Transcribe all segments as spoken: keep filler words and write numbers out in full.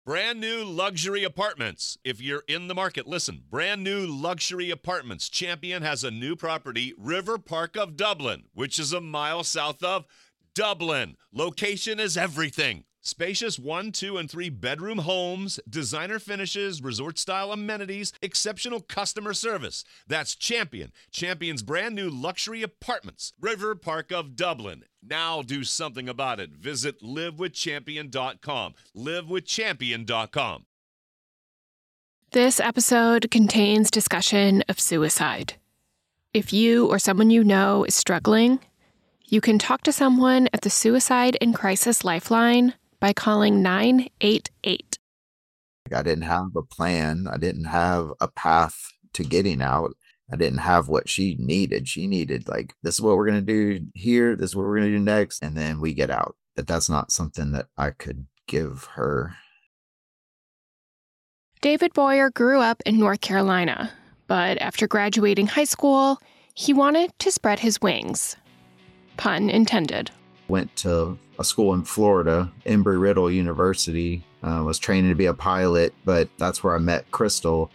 Brand new luxury apartments. If you're in the market, listen. Brand new luxury apartments. Champion has a new property, River Park of Dublin, which is a mile south of Dublin. Location is everything. Spacious one, two, and three bedroom homes, designer finishes, resort-style amenities, exceptional customer service. That's Champion. Champion's brand new luxury apartments, River Park of Dublin. Now do something about it. Visit live with champion dot com. live with champion dot com. This episode contains discussion of suicide. If you or someone you know is struggling, you can talk to someone at the Suicide and Crisis Lifeline by calling nine eight eight. I didn't have a plan. I didn't have a path to getting out. I didn't have what she needed. She needed, like, this is what we're going to do here. This is what we're going to do next. And then we get out. But that's not something that I could give her. David Boyer grew up in North Carolina, but after graduating high school, he wanted to spread his wings. Pun intended. Went to a school in Florida, Embry-Riddle University. Uh, was training to be a pilot, but that's where I met Crystal.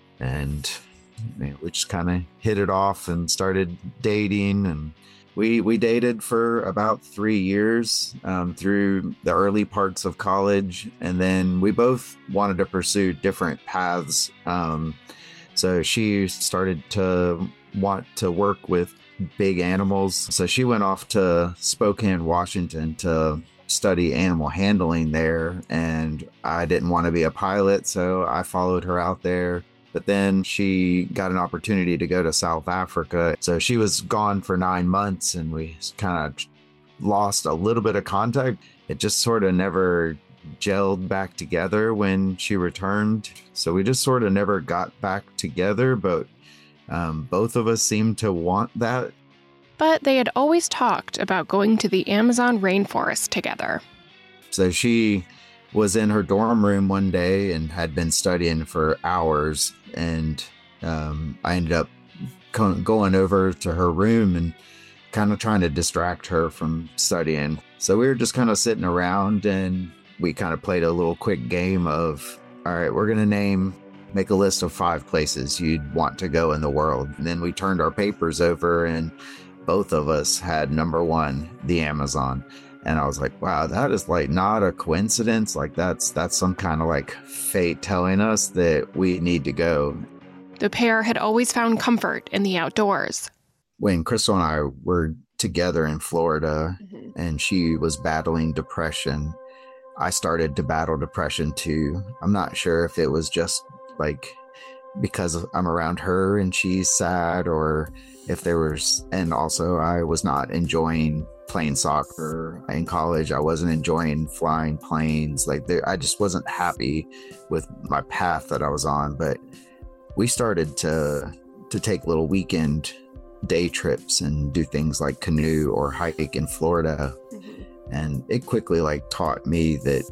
And man, we just kind of hit it off and started dating. And we we dated for about three years um, through the early parts of college. And then we both wanted to pursue different paths. Um, so she started to want to work with big animals. So she went off to Spokane, Washington to study animal handling there. And I didn't want to be a pilot, so I followed her out there. But then she got an opportunity to go to South Africa. So she was gone for nine months and we kind of lost a little bit of contact. It just sort of never gelled back together when she returned. So we just sort of never got back together, but Um, both of us seemed to want that. But they had always talked about going to the Amazon rainforest together. So she was in her dorm room one day and had been studying for hours. And um, I ended up co- going over to her room and kind of trying to distract her from studying. So we were just kind of sitting around and we kind of played a little quick game of, all right, we're going to name... make a list of five places you'd want to go in the world. And then we turned our papers over and both of us had number one, the Amazon. And I was like, wow, that is like not a coincidence. Like that's, that's some kind of like fate telling us that we need to go. The pair had always found comfort in the outdoors. When Crystal and I were together in Florida Mm-hmm. and she was battling depression, I started to battle depression too. I'm not sure if it was just like because I'm around her and she's sad, or if there was, and also I was not enjoying playing soccer in college. I wasn't enjoying flying planes. Like there, I just wasn't happy with my path that I was on. But we started to to take little weekend day trips and do things like canoe or hike in Florida. Mm-hmm. And it quickly like taught me that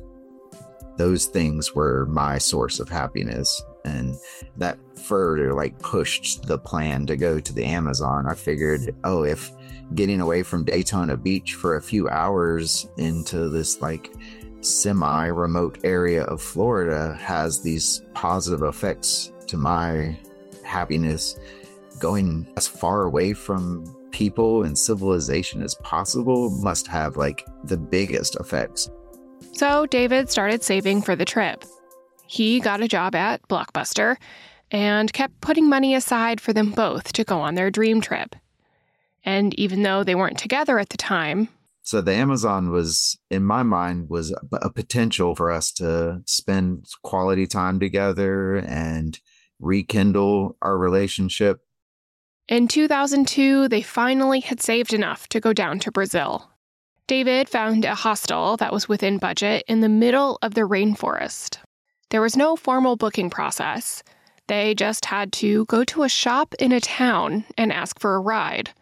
those things were my source of happiness. And that further like pushed the plan to go to the Amazon. I figured, oh, if getting away from Daytona Beach for a few hours into this like semi-remote area of Florida has these positive effects to my happiness, going as far away from people and civilization as possible must have like the biggest effects. So David started saving for the trip. He got a job at Blockbuster and kept putting money aside for them both to go on their dream trip. And even though they weren't together at the time... So the Amazon was, in my mind, was a, a potential for us to spend quality time together and rekindle our relationship. In two thousand two, they finally had saved enough to go down to Brazil. David found a hostel that was within budget in the middle of the rainforest. There was no formal booking process. They just had to go to a shop in a town and ask for a ride.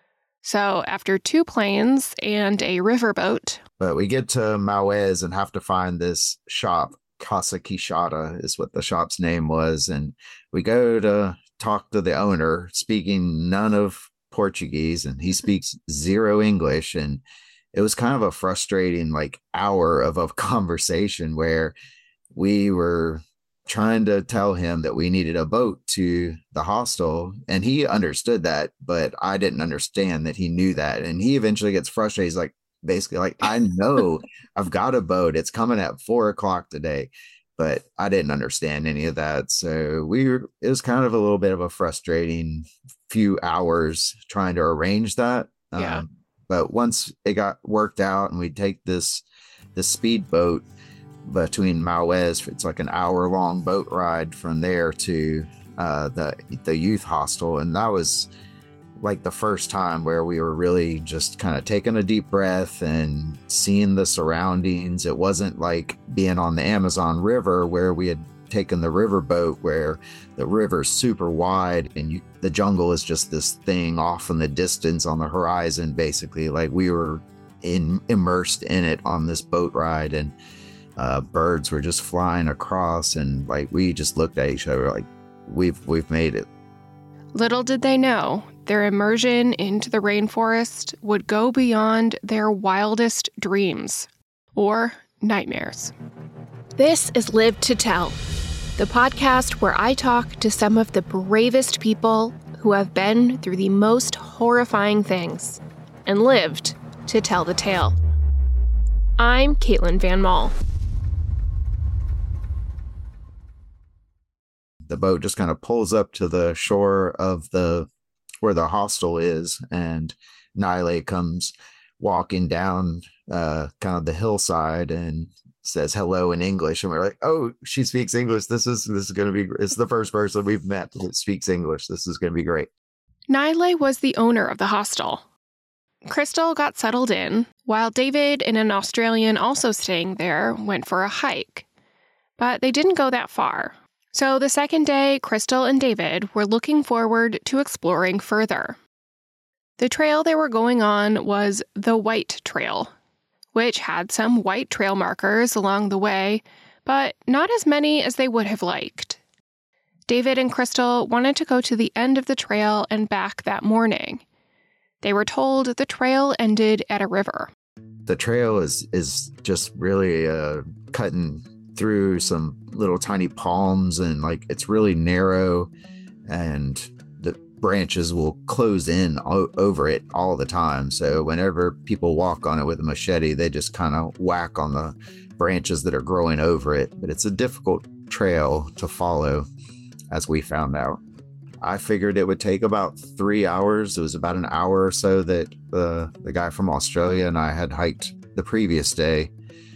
So after two planes and a riverboat... But we get to Maués and have to find this shop. Casa Quixada is what the shop's name was. And we go to talk to the owner, speaking none of Portuguese, and he speaks zero English. And it was kind of a frustrating like hour of a conversation where we were trying to tell him that we needed a boat to the hostel, and he understood that, but I didn't understand that he knew that. And he eventually gets frustrated. He's like, basically like, I know I've got a boat. It's coming at four o'clock today, but I didn't understand any of that. So we were, it was kind of a little bit of a frustrating few hours trying to arrange that. Yeah. Um, but once it got worked out and we take this, this speedboat between Mauez, it's like an hour long boat ride from there to uh, the the youth hostel, and that was like the first time where we were really just kind of taking a deep breath and seeing the surroundings. It wasn't like being on the Amazon River where we had taken the riverboat, where the river's super wide and you, the jungle is just this thing off in the distance on the horizon. Basically, like we were in immersed in it on this boat ride, and Uh, birds were just flying across, and like we just looked at each other like we've we've made it. Little did they know, their immersion into the rainforest would go beyond their wildest dreams or nightmares. This is Live to Tell, the podcast where I talk to some of the bravest people who have been through the most horrifying things and lived to tell the tale. I'm Caitlin Van Mall. The boat just kind of pulls up to the shore of the where the hostel is, and Nile comes walking down uh, kind of the hillside and says hello in English, and we're like, "Oh, she speaks English. This is this is going to be. It's the first person we've met that speaks English. This is going to be great." Nile was the owner of the hostel. Crystal got settled in, while David and an Australian also staying there went for a hike. But they didn't go that far. So the second day, Crystal and David were looking forward to exploring further. The trail they were going on was the White Trail, which had some white trail markers along the way, but not as many as they would have liked. David and Crystal wanted to go to the end of the trail and back that morning. They were told the trail ended at a river. The trail is is just really uh, cutting through some little tiny palms, and like it's really narrow, and the branches will close in o- over it all the time. So whenever people walk on it with a machete, they just kind of whack on the branches that are growing over it. But it's a difficult trail to follow, as we found out. I figured it would take about three hours. It was about an hour or so that uh, the guy from Australia and I had hiked the previous day.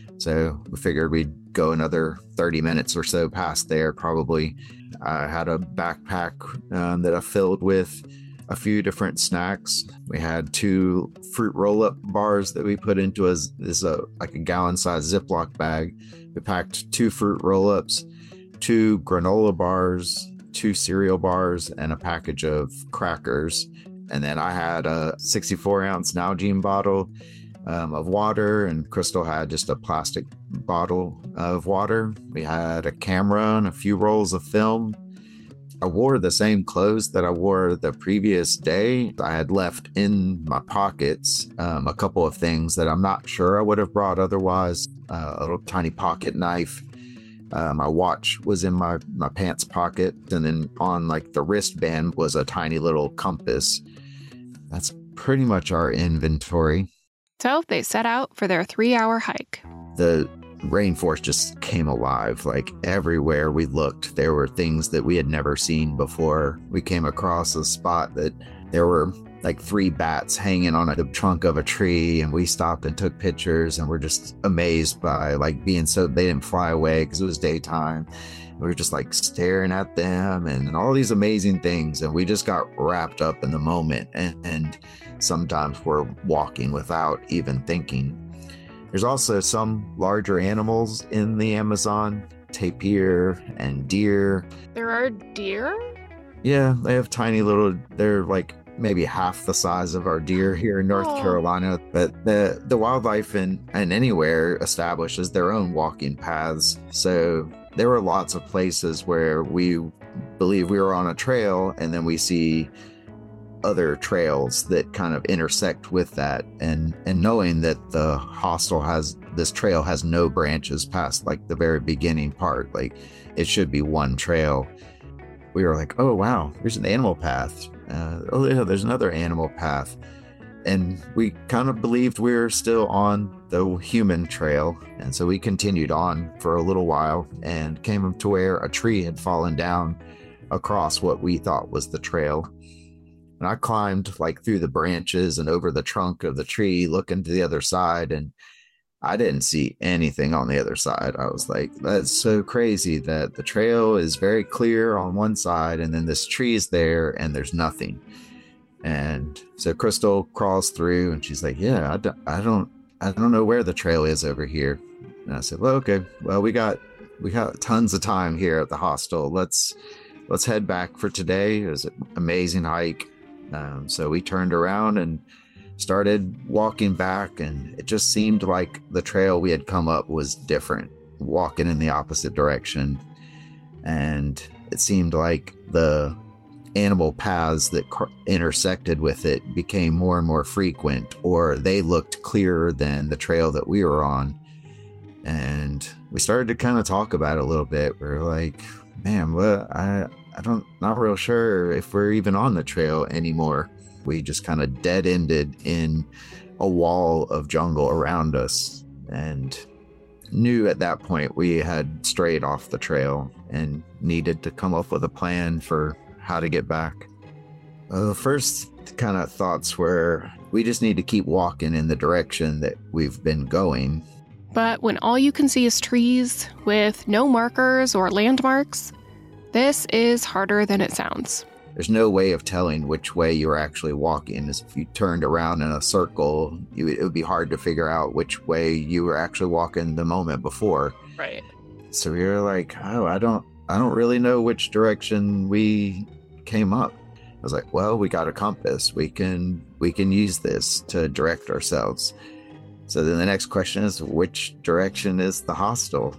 So we figured we'd go another thirty minutes or so past there, probably. I had a backpack um, that I filled with a few different snacks. We had two fruit roll-up bars that we put into a, this, uh, like a gallon-sized Ziploc bag. We packed two fruit roll-ups, two granola bars, two cereal bars, and a package of crackers. And then I had a sixty-four ounce Nalgene bottle um, of water, and Crystal had just a plastic bottle of water. We had a camera and a few rolls of film. I wore the same clothes that I wore the previous day. I had left in my pockets um, a couple of things that I'm not sure I would have brought otherwise. Uh, a little tiny pocket knife. Uh, my watch was in my, my pants pocket, and then on like the wristband was a tiny little compass. That's pretty much our inventory. So they set out for their three-hour hike. The rainforest just came alive. Like everywhere we looked, there were things that we had never seen before. We came across a spot that there were like three bats hanging on a trunk of a tree, and we stopped and took pictures, and we're just amazed by like being so they didn't fly away because it was daytime. We were just like staring at them and, and all these amazing things, and we just got wrapped up in the moment, and, and sometimes we're walking without even thinking. There's also some larger animals in the Amazon, tapir and deer. There are deer? Yeah, they have tiny little, they're like maybe half the size of our deer here in North Oh. Carolina. But the, the wildlife in, in anywhere establishes their own walking paths. So there were lots of places where we believe we were on a trail, and then we see other trails that kind of intersect with that. And, and knowing that the hostel has this trail has no branches past like the very beginning part. Like it should be one trail. We were like, oh, wow, there's an animal path. Uh, oh, yeah, there's another animal path. And we kind of believed we were still on the human trail. And so we continued on for a little while and came to where a tree had fallen down across what we thought was the trail. And I climbed like through the branches and over the trunk of the tree, looking to the other side. And I didn't see anything on the other side. I was like, that's so crazy that the trail is very clear on one side and then this tree is there and there's nothing. And so Crystal crawls through and she's like, yeah, I don't, I don't, I don't know where the trail is over here. And I said, well, okay, well, we got, we got tons of time here at the hostel. Let's, let's head back for today. It was an amazing hike. Um, so we turned around and started walking back, and it just seemed like the trail we had come up was different, walking in the opposite direction. And it seemed like the animal paths that cr- intersected with it became more and more frequent, or they looked clearer than the trail that we were on. And we started to kind of talk about it a little bit. We we're like, man, well, I, I don't, not real sure if we're even on the trail anymore. We just kind of dead ended in a wall of jungle around us, and knew at that point we had strayed off the trail and needed to come up with a plan for how to get back. Uh, the first kind of thoughts were we just need to keep walking in the direction that we've been going. But when all you can see is trees with no markers or landmarks, this is harder than it sounds. There's no way of telling which way you're actually walking. As if you turned around in a circle, you, it would be hard to figure out which way you were actually walking the moment before. Right. So we were like, oh, I don't, I don't really know which direction we came up. I was like, well, we got a compass. We can, we can use this to direct ourselves. So then the next question is, which direction is the hostel?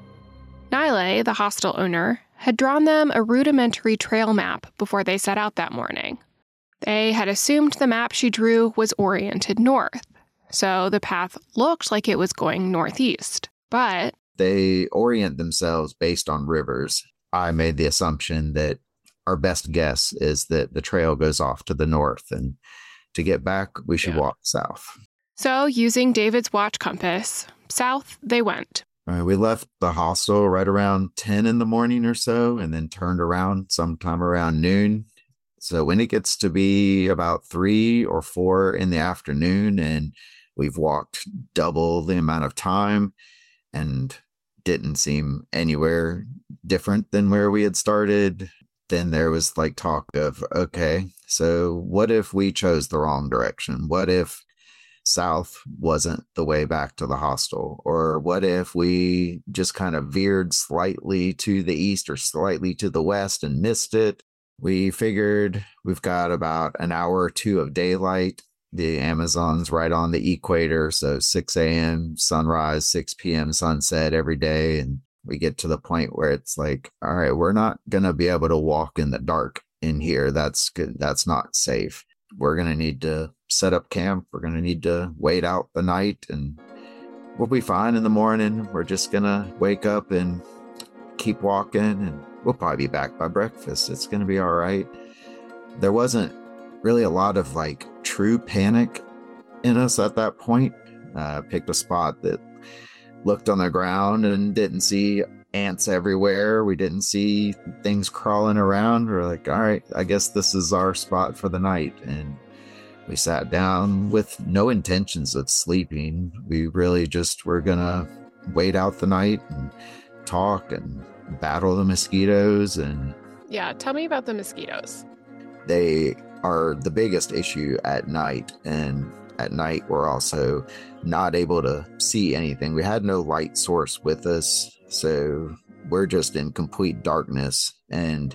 Nile, the hostel owner, had drawn them a rudimentary trail map before they set out that morning. They had assumed the map she drew was oriented north, so the path looked like it was going northeast. But they orient themselves based on rivers. I made the assumption that our best guess is that the trail goes off to the north, and to get back, we should yeah. walk south. So, using David's watch compass, south they went. Uh, we left the hostel right around ten in the morning or so, and then turned around sometime around noon. So when it gets to be about three or four in the afternoon, and we've walked double the amount of time and didn't seem anywhere different than where we had started, then there was like talk of, okay, so what if we chose the wrong direction? What if south wasn't the way back to the hostel? Or what if we just kind of veered slightly to the east or slightly to the west and missed it? We figured we've got about an hour or two of daylight. The Amazon's right on the equator, so six a.m. sunrise, six p.m. sunset every day. And we get to the point where it's like, all right, we're not going to be able to walk in the dark in here. That's good. That's not safe. We're going to need to set up camp. We're going to need to wait out the night, and we'll be fine in the morning. We're just going to wake up and keep walking, and we'll probably be back by breakfast. It's going to be all right. There wasn't really a lot of like true panic in us at that point. Uh, picked a spot that looked on the ground and didn't see ants everywhere. We didn't see things crawling around. We're like, all right, I guess this is our spot for the night. And we sat down with no intentions of sleeping. We really just were gonna wait out the night and talk and battle the mosquitoes. And yeah, tell me about the mosquitoes. They are the biggest issue at night, and at night we're also not able to see anything. We had no light source with us, so we're just in complete darkness. And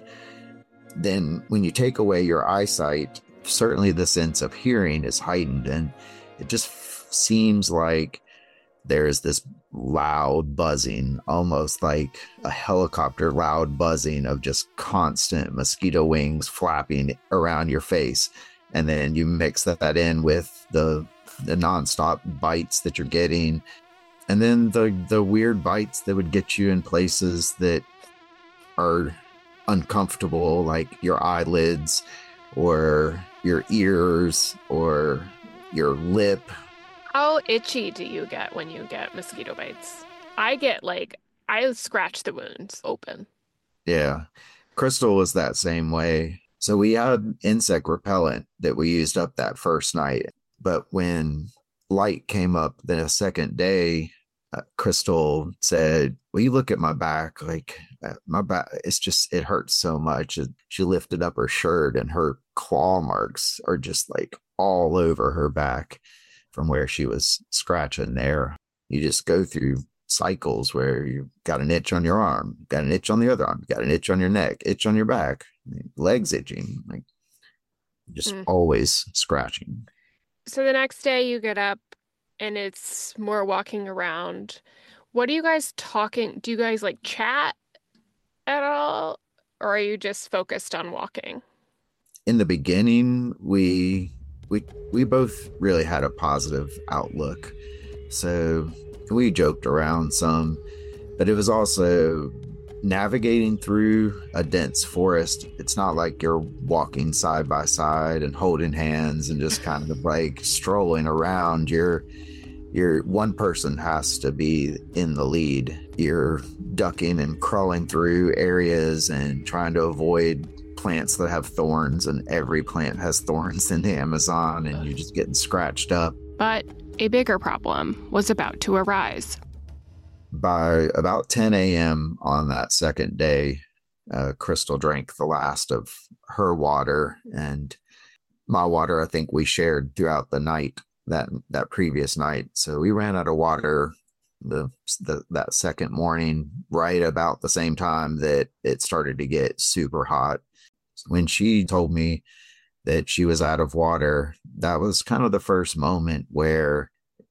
then when you take away your eyesight, certainly the sense of hearing is heightened, and it just f- seems like there's this loud buzzing, almost like a helicopter loud buzzing of just constant mosquito wings flapping around your face. And then you mix that in with the the nonstop bites that you're getting. And then the, the weird bites that would get you in places that are uncomfortable, like your eyelids or your ears or your lip. How itchy do you get when you get mosquito bites? I get like, I scratch the wounds open. Yeah. Crystal was that same way. So we had insect repellent that we used up that first night. But when light came up the second day, uh, Crystal said, "Well, you look at my back, like uh, my back, it's just, it hurts so much." And she lifted up her shirt and her claw marks are just like all over her back from where she was scratching there. You just go through cycles where you got an itch on your arm, got an itch on the other arm, got an itch on your neck, itch on your back, legs itching, like just mm. always scratching. So the next day you get up and it's more walking around. What are you guys talking? Do you guys like chat at all? Or are you just focused on walking? In the beginning, we we we both really had a positive outlook. So we joked around some, but it was also navigating through a dense forest. It's not like you're walking side by side and holding hands and just kind of like strolling around. You're you're one person has to be in the lead. You're ducking and crawling through areas and trying to avoid plants that have thorns, and every plant has thorns in the Amazon, and you're just getting scratched up. But a bigger problem was about to arise. By about ten a.m. on that second day, uh, Crystal drank the last of her water, and my water, I think we shared throughout the night, that that previous night. So we ran out of water the, the that second morning, right about the same time that it started to get super hot. When she told me that she was out of water, that was kind of the first moment where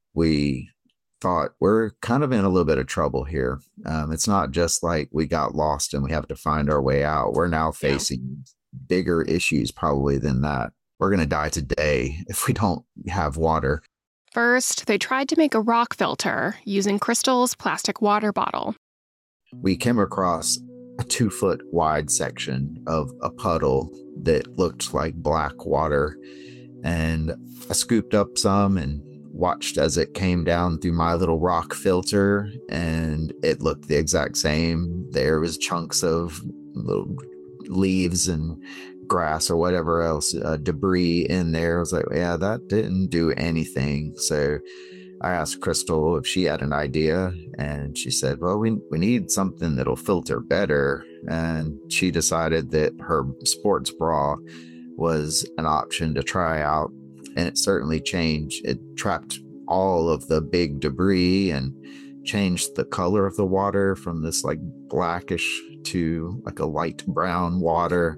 we thought, we're kind of in a little bit of trouble here. Um, it's not just like we got lost and we have to find our way out. We're now facing yeah. bigger issues probably than that. We're going to die today if we don't have water. First, they tried to make a rock filter using Crystal's plastic water bottle. We came across a two foot wide section of a puddle that looked like black water. And I scooped up some and watched as it came down through my little rock filter, and it looked the exact same. There was chunks of little leaves and grass or whatever else, uh, debris in there. I was like, yeah, that didn't do anything. So I asked Crystal if she had an idea, and she said, well, we, we need something that'll filter better. And she decided that her sports bra was an option to try out. And it certainly changed. It trapped all of the big debris and changed the color of the water from this like blackish to like a light brown water.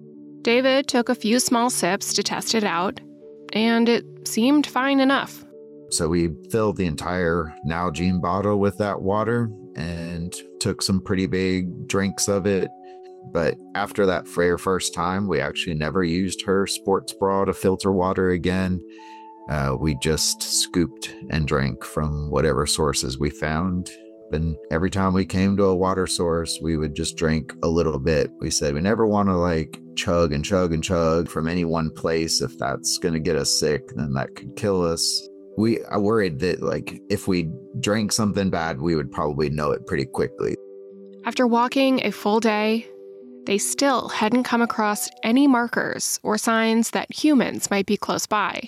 David took a few small sips to test it out, and it seemed fine enough. So we filled the entire Nalgene bottle with that water and took some pretty big drinks of it. But after that very first time, we actually never used her sports bra to filter water again. Uh, we just scooped and drank from whatever sources we found. And every time we came to a water source, we would just drink a little bit. We said we never want to like chug and chug and chug from any one place. If that's going to get us sick, then that could kill us. We I worried that like if we drank something bad, we would probably know it pretty quickly. After walking a full day, they still hadn't come across any markers or signs that humans might be close by.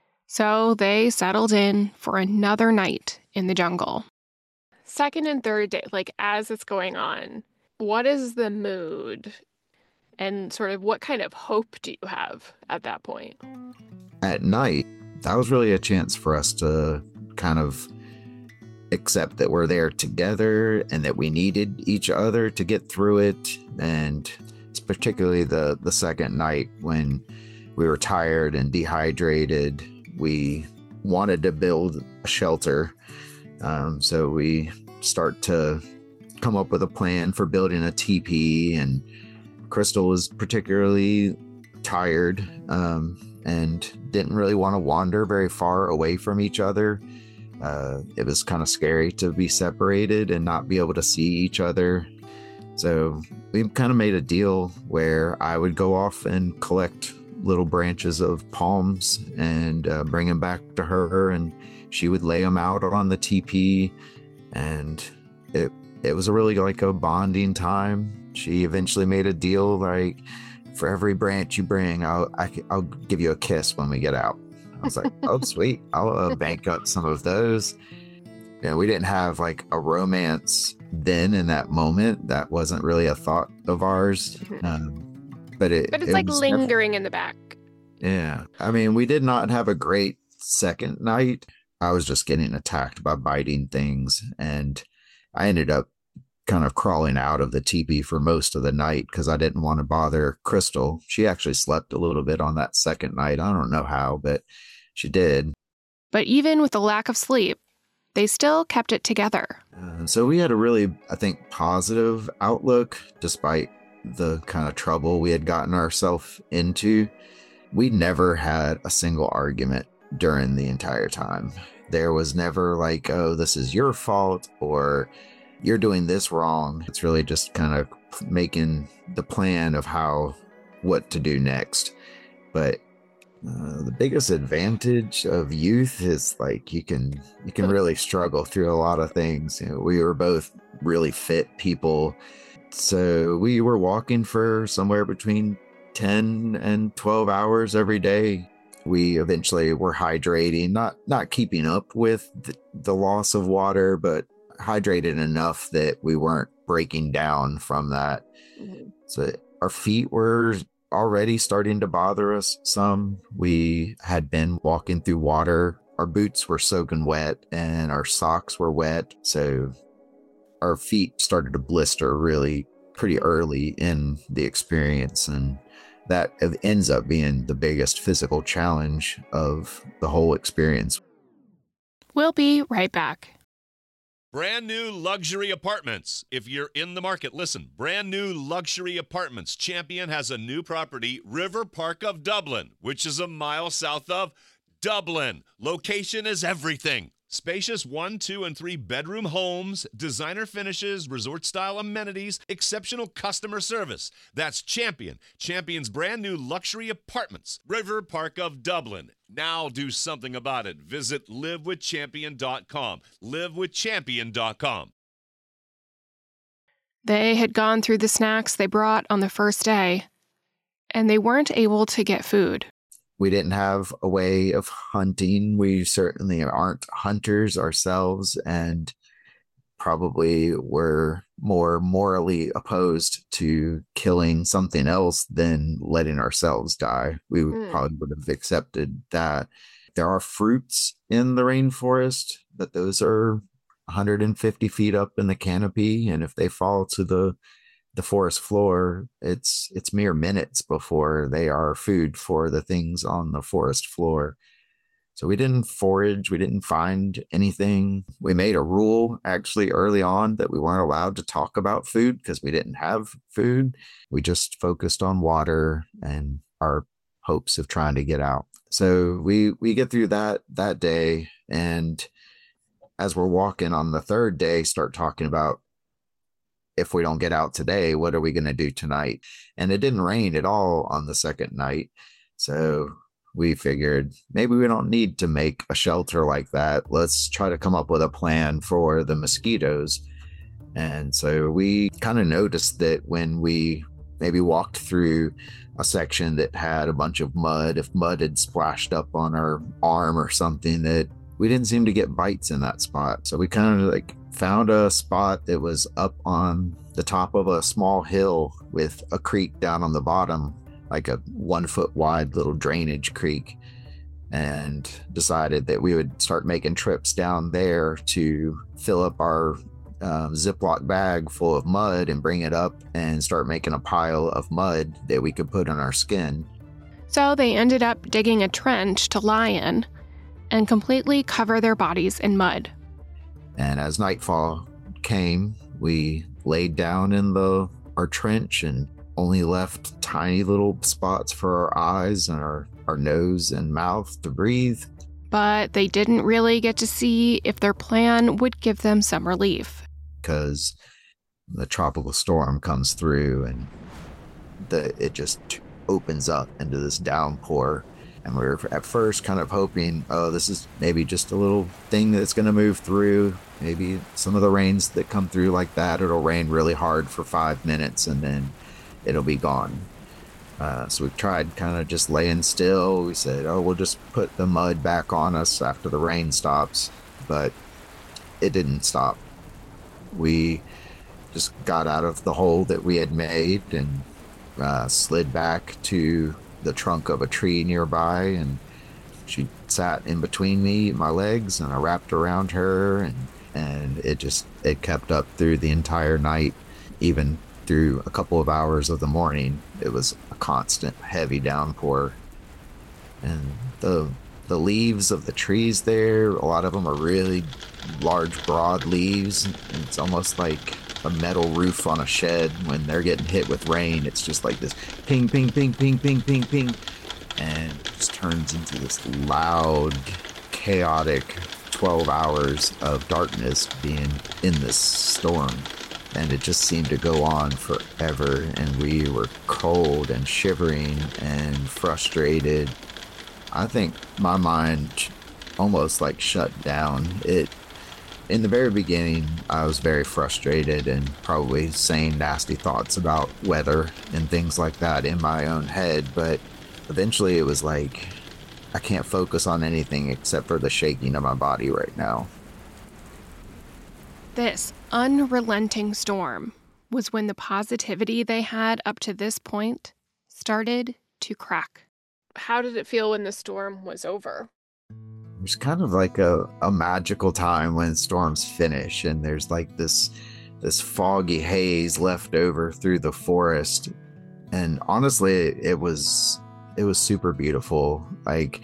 So they settled in for another night in the jungle. Second and third day, like as it's going on, what is the mood? And sort of what kind of hope do you have at that point? At night, that was really a chance for us to kind of accept that we're there together and that we needed each other to get through it. And it's particularly the, the second night when we were tired and dehydrated. We wanted to build a shelter. Um, so we start to come up with a plan for building a teepee, and Crystal was particularly tired um, and didn't really want to wander very far away from each other. Uh, it was kind of scary to be separated and not be able to see each other. So we kind of made a deal where I would go off and collect little branches of palms and uh, bring them back to her, and she would lay them out on the teepee. And it it was a really like a bonding time. She eventually made a deal like, for every branch you bring, I'll I, I'll give you a kiss when we get out. I was like, oh, sweet. I'll uh, bank up some of those. Yeah, we didn't have like a romance then in that moment. That wasn't really a thought of ours. Um, but it, but it's it like was lingering in the back. Yeah. I mean, we did not have a great second night. I was just getting attacked by biting things, and I ended up kind of crawling out of the teepee for most of the night because I didn't want to bother Crystal. She actually slept a little bit on that second night. I don't know how, but she did. But even with the lack of sleep, they still kept it together. Uh, so we had a really, I think, positive outlook despite the kind of trouble we had gotten ourselves into. We never had a single argument during the entire time. There was never like, oh, this is your fault or you're doing this wrong. It's really just kind of making the plan of how, what to do next. But uh, the biggest advantage of youth is like you can you can really struggle through a lot of things. You know, we were both really fit people, so we were walking for somewhere between ten and twelve hours every day. We eventually were hydrating, not not keeping up with the, the loss of water, but hydrated enough that we weren't breaking down from that. Mm-hmm. So our feet were already starting to bother us some. We had been walking through water. Our boots were soaking wet and our socks were wet. So our feet started to blister really pretty early in the experience. And that ends up being the biggest physical challenge of the whole experience. We'll be right back. Brand new luxury apartments. If you're in the market, listen. Brand new luxury apartments. Champion has a new property, River Park of Dublin, which is a mile south of Dublin. Location is everything. Spacious one, two, and three bedroom homes, designer finishes, resort-style amenities, exceptional customer service. That's Champion. Champion's brand new luxury apartments, River Park of Dublin. Now do something about it. Visit live with champion dot com. live with champion dot com. They had gone through the snacks they brought on the first day, and they weren't able to get food. We didn't have a way of hunting. We certainly aren't hunters ourselves, and probably were more morally opposed to killing something else than letting ourselves die. We mm. probably would have accepted that. There are fruits in the rainforest, but those are one hundred fifty feet up in the canopy, and if they fall to the the forest floor, it's it's mere minutes before they are food for the things on the forest floor. So we didn't forage, we didn't find anything. We made a rule actually early on that we weren't allowed to talk about food because we didn't have food. We just focused on water and our hopes of trying to get out. So we we get through that that day, and as we're walking on the third day, start talking about, if we don't get out today, what are we going to do tonight? And it didn't rain at all on the second night. So we figured maybe we don't need to make a shelter like that. Let's try to come up with a plan for the mosquitoes. And so we kind of noticed that when we maybe walked through a section that had a bunch of mud, if mud had splashed up on our arm or something, that we didn't seem to get bites in that spot. So we kind of like found a spot that was up on the top of a small hill with a creek down on the bottom, like a one foot wide little drainage creek, and decided that we would start making trips down there to fill up our um, Ziploc bag full of mud and bring it up and start making a pile of mud that we could put on our skin. So they ended up digging a trench to lie in and completely cover their bodies in mud. And as nightfall came, we laid down in the our trench and only left tiny little spots for our eyes and our, our nose and mouth to breathe. but they didn't really get to see if their plan would give them some relief. Because the tropical storm comes through and the it just opens up into this downpour. And we were at first kind of hoping, oh, this is maybe just a little thing that's going to move through. Maybe some of the rains that come through like that, it'll rain really hard for five minutes and then it'll be gone. Uh, so we tried kind of just laying still. We said, oh, we'll just put the mud back on us after the rain stops. But it didn't stop. We just got out of the hole that we had made and uh, slid back to the trunk of a tree nearby, and she sat in between me and my legs, and I wrapped around her, and and it just it kept up through the entire night. Even through a couple of hours of the morning, it was a constant heavy downpour. And the the leaves of the trees there, a lot of them are really large, broad leaves. It's almost like a metal roof on a shed. When they're getting hit with rain, it's just like this ping, ping, ping, ping, ping, ping, ping. And it just turns into this loud, chaotic twelve hours of darkness being in this storm. And it just seemed to go on forever. And we were cold and shivering and frustrated. I think my mind almost like shut down. It In the very beginning, I was very frustrated and probably saying nasty thoughts about weather and things like that in my own head. But eventually it was like, I can't focus on anything except for the shaking of my body right now. This unrelenting storm was when the positivity they had up to this point started to crack. How did it feel when the storm was over? There's kind of like a, a magical time when storms finish, and there's like this this foggy haze left over through the forest. And honestly, it was it was super beautiful. Like,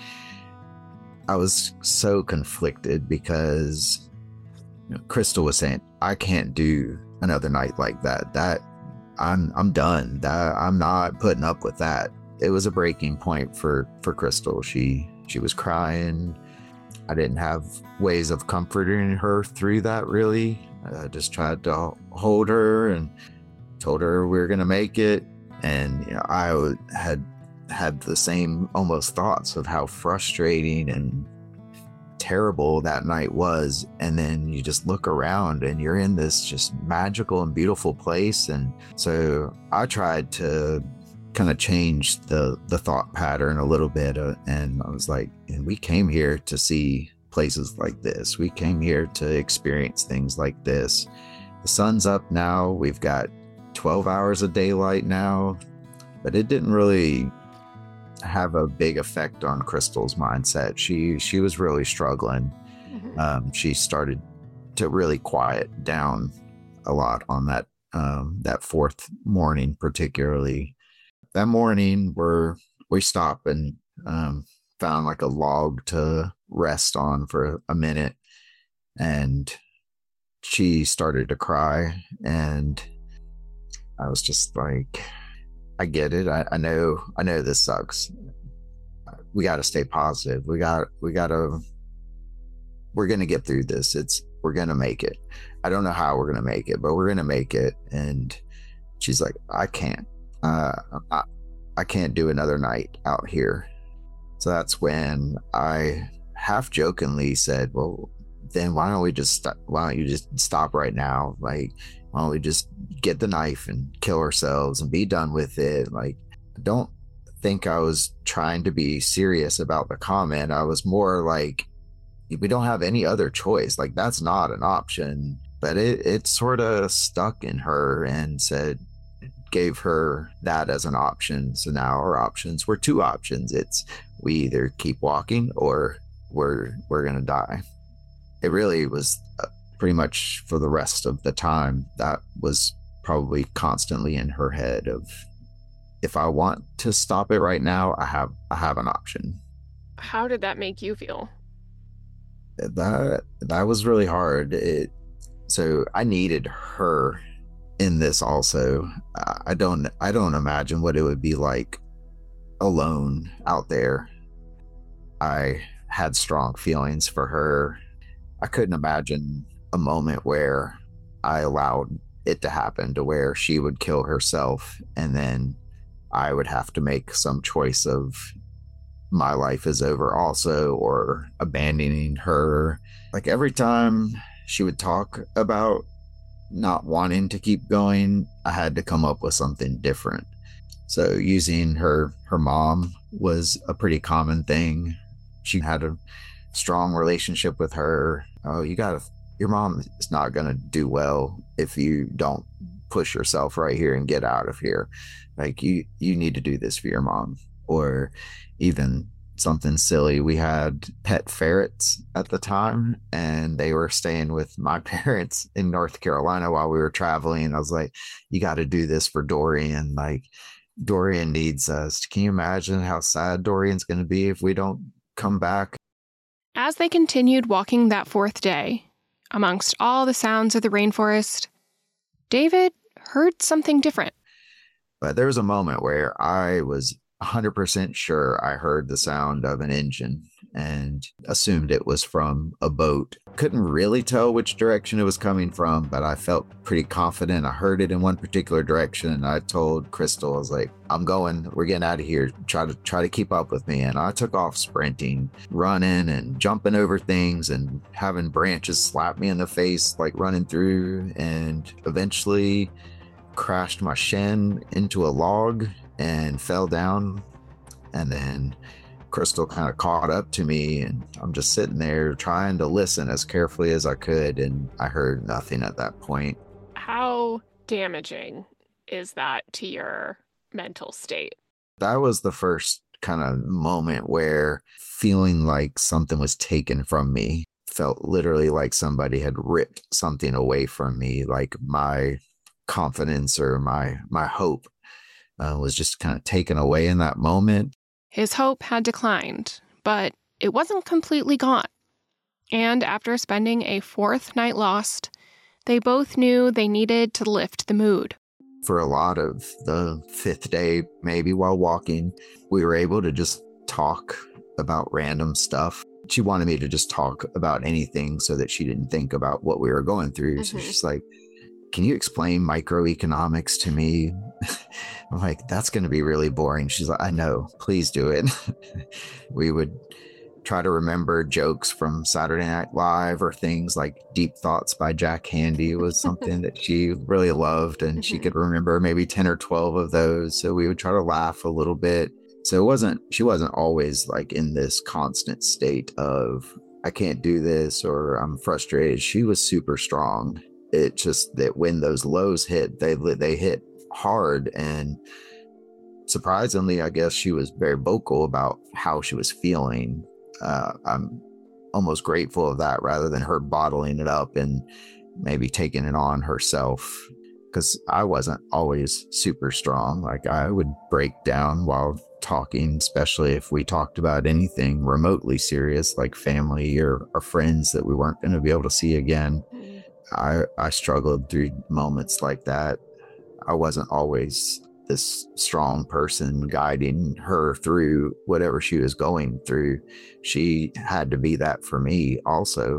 I was so conflicted because, you know, Crystal was saying, I can't do another night like that. That I'm I'm done. That I'm not putting up with that. It was a breaking point for for Crystal. She she was crying. I didn't have ways of comforting her through that, really. I just tried to hold her and told her we were going to make it. And, you know, I had had the same almost thoughts of how frustrating and terrible that night was. And then you just look around and you're in this just magical and beautiful place. And so I tried to kind of changed the the thought pattern a little bit, uh, and I was like, and we came here to see places like this. We came here to experience things like this. The sun's up now. We've got twelve hours of daylight now, but it didn't really have a big effect on Crystal's mindset. She she was really struggling. Mm-hmm. Um, she started to really quiet down a lot on that um, that fourth morning, particularly. That morning, we're, we stopped and um, found like a log to rest on for a minute. And she started to cry. And I was just like, I get it. I, I know, I know this sucks. We got to stay positive. We got, we got to, we're going to get through this. It's, we're going to make it. I don't know how we're going to make it, but we're going to make it. And she's like, I can't. Uh, I, I can't do another night out here. So that's when I half jokingly said, well, then why don't we just, st- why don't you just stop right now? Like, why don't we just get the knife and kill ourselves and be done with it? Like, I don't think I was trying to be serious about the comment. I was more like, we don't have any other choice. Like, that's not an option. But it, it sort of stuck in her and said, gave her that as an option. So now our options were two options. It's we either keep walking or we're we're gonna die. It really was uh, pretty much for the rest of the time that was probably constantly in her head of, if I want to stop it right now, I have I have an option. How did that make you feel? That that was really hard. It so I needed her in this also. I don't I don't imagine what it would be like alone out there. I had strong feelings for her. I couldn't imagine a moment where I allowed it to happen, to where she would kill herself and then I would have to make some choice of my life is over also, or abandoning her. Like every time she would talk about not wanting to keep going, I had to come up with something different. So using her her mom was a pretty common thing. She had a strong relationship with her. Oh, you gotta, your mom is not gonna do well if you don't push yourself right here and get out of here. Like you you need to do this for your mom. Or even something silly, we had pet ferrets at the time and they were staying with my parents in North Carolina while we were traveling. I was like, you got to do this for Dorian. Like, Dorian needs us. Can you imagine how sad Dorian's going to be if we don't come back? As they continued walking that fourth day, amongst all the sounds of the rainforest, David heard something different. But there was a moment where I was one hundred percent sure I heard the sound of an engine and assumed it was from a boat. Couldn't really tell which direction it was coming from, but I felt pretty confident. I heard it in one particular direction, and I told Crystal, I was like, I'm going, we're getting out of here. Try to try to keep up with me. And I took off sprinting, running and jumping over things and having branches slap me in the face, like running through, and eventually crashed my shin into a log and fell down. And then Crystal kind of caught up to me, and I'm just sitting there trying to listen as carefully as I could, and I heard nothing at that point. How damaging is that to your mental state? That was the first kind of moment where feeling like something was taken from me. Felt literally like somebody had ripped something away from me, like my confidence or my my hope uh, was just kind of taken away in that moment. His hope had declined, but it wasn't completely gone. And after spending a fourth night lost, they both knew they needed to lift the mood. For a lot of the fifth day, maybe while walking, we were able to just talk about random stuff. She wanted me to just talk about anything so that she didn't think about what we were going through. Mm-hmm. So she's like, can you explain microeconomics to me? I'm like, that's going to be really boring. She's like, I know, please do it. We would try to remember jokes from Saturday Night Live or things like Deep Thoughts by Jack Handy was something that she really loved. And mm-hmm. she could remember maybe ten or twelve of those. So we would try to laugh a little bit. So it wasn't, she wasn't always like in this constant state of, I can't do this or I'm frustrated. She was super strong. It's just that when those lows hit, they they hit hard. And surprisingly, I guess she was very vocal about how she was feeling. Uh, I'm almost grateful of that rather than her bottling it up and maybe taking it on herself. Because I wasn't always super strong. Like I would break down while talking, especially if we talked about anything remotely serious, like family or, or friends that we weren't going to be able to see again. I, I struggled through moments like that. I wasn't always this strong person guiding her through whatever she was going through. She had to be that for me also.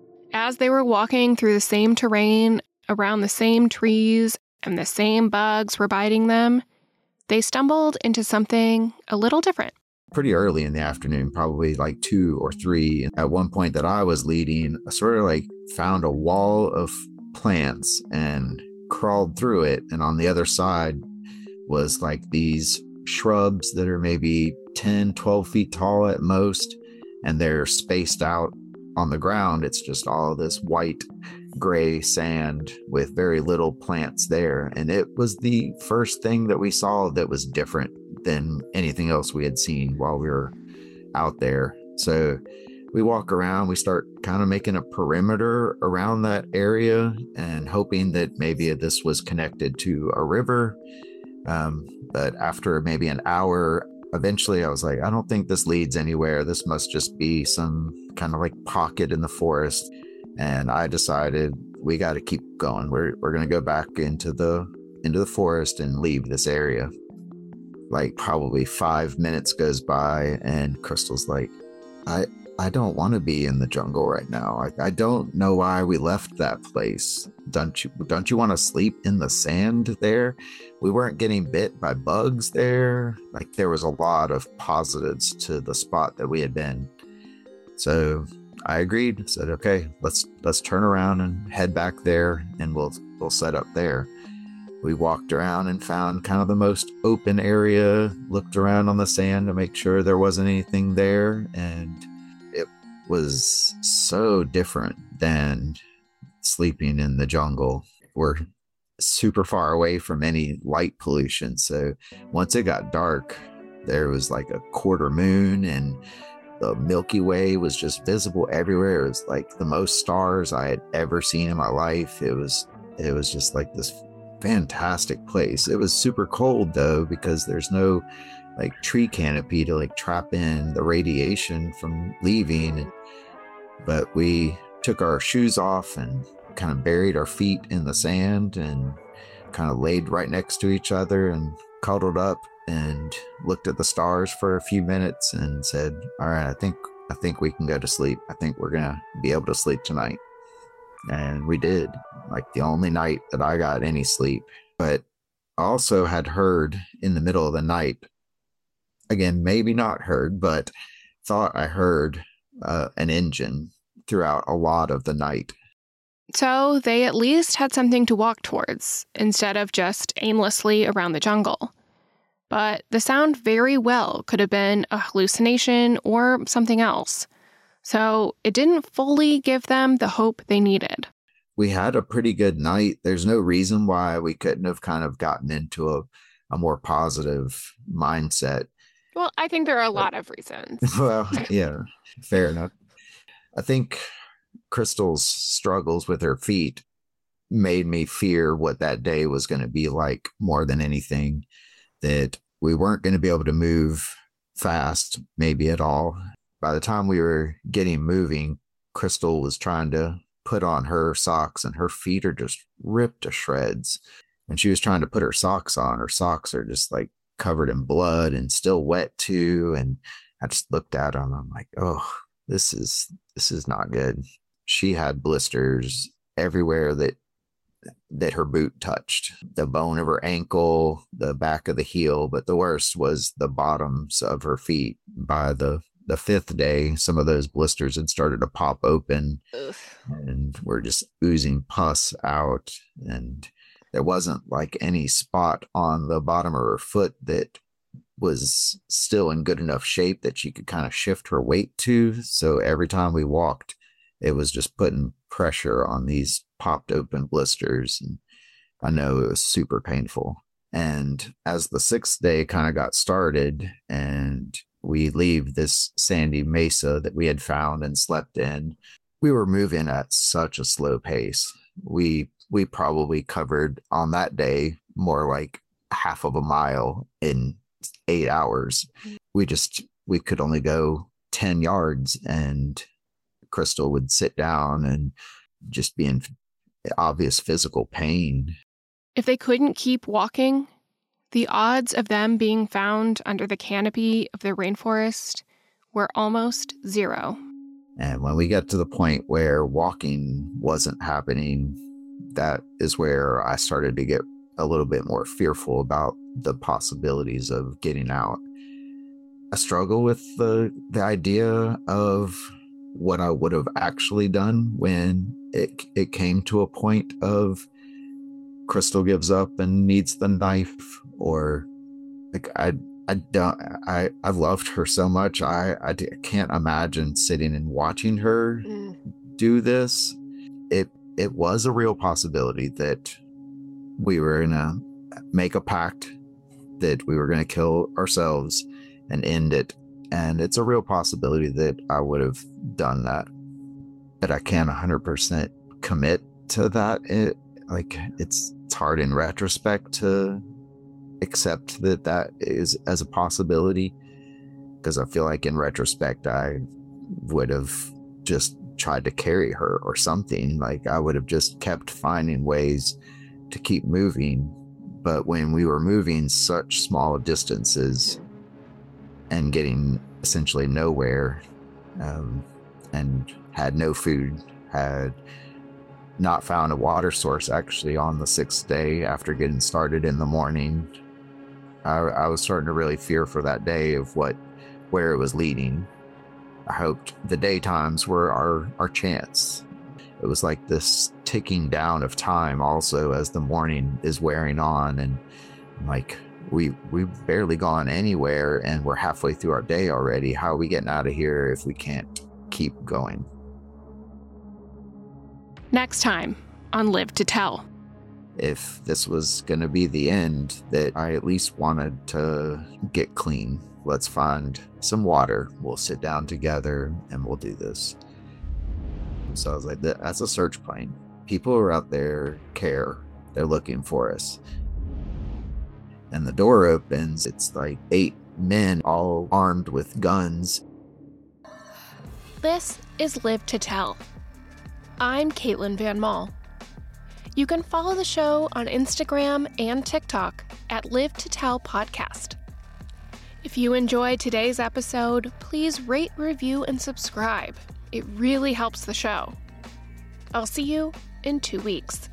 As they were walking through the same terrain, around the same trees, and the same bugs were biting them, they stumbled into something a little different. Pretty early in the afternoon, probably like two or three. At one point that I was leading, I sort of like found a wall of plants and crawled through it. And on the other side was like these shrubs that are maybe ten, twelve feet tall at most. And they're spaced out on the ground. It's just all this white, gray sand with very little plants there. And it was the first thing that we saw that was different than anything else we had seen while we were out there. So we walk around, we start kind of making a perimeter around that area and hoping that maybe this was connected to a river. Um, but after maybe an hour, eventually I was like, I don't think this leads anywhere. This must just be some kind of like pocket in the forest. And I decided we got to keep going. We're we're going to go back into the into the forest and leave this area. Like probably five minutes goes by and Crystal's like, I I don't want to be in the jungle right now. I, I don't know why we left that place. Don't you don't you want to sleep in the sand there? We weren't getting bit by bugs there. Like, there was a lot of positives to the spot that we had been. So I agreed, said, okay, let's let's turn around and head back there, and we'll we'll set up there. We walked around and found kind of the most open area, looked around on the sand to make sure there wasn't anything there, and it was so different than sleeping in the jungle. We're super far away from any light pollution, so once it got dark, there was like a quarter moon, and the Milky Way was just visible everywhere. It was like the most stars I had ever seen in my life. It was it was just like this fantastic place. It was super cold though, because there's no like tree canopy to like trap in the radiation from leaving. But we took our shoes off and kind of buried our feet in the sand and kind of laid right next to each other and cuddled up and looked at the stars for a few minutes and said, all right, I think I think we can go to sleep. I think we're gonna be able to sleep tonight. And we did, like the only night that I got any sleep. But I also had heard in the middle of the night, again, maybe not heard, but thought I heard uh, an engine throughout a lot of the night. So they at least had something to walk towards instead of just aimlessly around the jungle. But the sound very well could have been a hallucination or something else. So it didn't fully give them the hope they needed. We had a pretty good night. There's no reason why we couldn't have kind of gotten into a, a more positive mindset. Well, I think there are a lot of reasons. Well, yeah, fair enough. I think Crystal's struggles with her feet made me fear what that day was going to be like more than anything, that we weren't going to be able to move fast, maybe at all. By the time we were getting moving, Crystal was trying to put on her socks and her feet are just ripped to shreds. When she was trying to put her socks on, her socks are just like covered in blood and still wet too. And I just looked at them. I'm like, oh, this is, this is not good. She had blisters everywhere that that her boot touched, the bone of her ankle, the back of the heel, but the worst was the bottoms of her feet. By the the fifth day, some of those blisters had started to pop open. Ugh. And were just oozing pus out, and there wasn't like any spot on the bottom of her foot that was still in good enough shape that she could kind of shift her weight to. So every time we walked, it was just putting pressure on these popped open blisters. And I know it was super painful. And as the sixth day kind of got started and we leave this sandy mesa that we had found and slept in, we were moving at such a slow pace. We we probably covered on that day more like half of a mile in eight hours. We just, we could only go ten yards, and Crystal would sit down and just be in obvious physical pain. If they couldn't keep walking, the odds of them being found under the canopy of the rainforest were almost zero. And when we got to the point where walking wasn't happening, that is where I started to get a little bit more fearful about the possibilities of getting out. I struggle with the the idea of what I would have actually done when it it came to a point of Crystal gives up and needs the knife, or like I I don't I I loved her so much. I I can't imagine sitting and watching her mm. do this. It it was a real possibility that we were gonna make a pact that we were gonna kill ourselves and end it. And it's a real possibility that I would have done that. But I can't one hundred percent commit to that. It like it's it's hard in retrospect to accept that that is as a possibility, because I feel like in retrospect I would have just tried to carry her or something. Like I would have just kept finding ways to keep moving. But when we were moving such small distances and getting essentially nowhere, um, and had no food, had not found a water source actually on the sixth day after getting started in the morning. I, I was starting to really fear for that day of what, where it was leading. I hoped the daytimes were our, our chance. It was like this ticking down of time also as the morning is wearing on, and like we we've barely gone anywhere and we're halfway through our day already. How are we getting out of here if we can't keep going? Next time on Live to Tell. If this was going to be the end, that I at least wanted to get clean. Let's find some water. We'll sit down together and we'll do this. So I was like, that's a search plane. People are out there care. They're looking for us. And the door opens. It's like eight men all armed with guns. This is Live to Tell. I'm Caitlin Van Mall. You can follow the show on Instagram and TikTok at Live to Tell Podcast. If you enjoyed today's episode, please rate, review, and subscribe. It really helps the show. I'll see you in two weeks.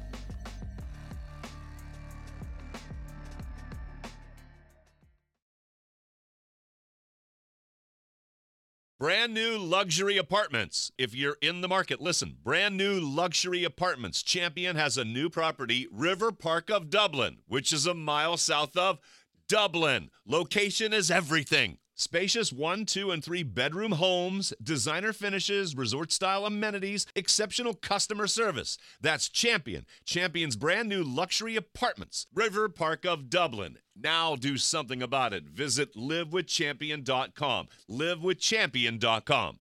Brand new luxury apartments. If you're in the market, listen. Brand new luxury apartments. Champion has a new property, River Park of Dublin, which is a mile south of Dublin. Location is everything. Spacious one, two, and three bedroom homes, designer finishes, resort-style amenities, exceptional customer service. That's Champion. Champion's brand new luxury apartments, River Park of Dublin. Now do something about it. Visit live with champion dot com. live with champion dot com.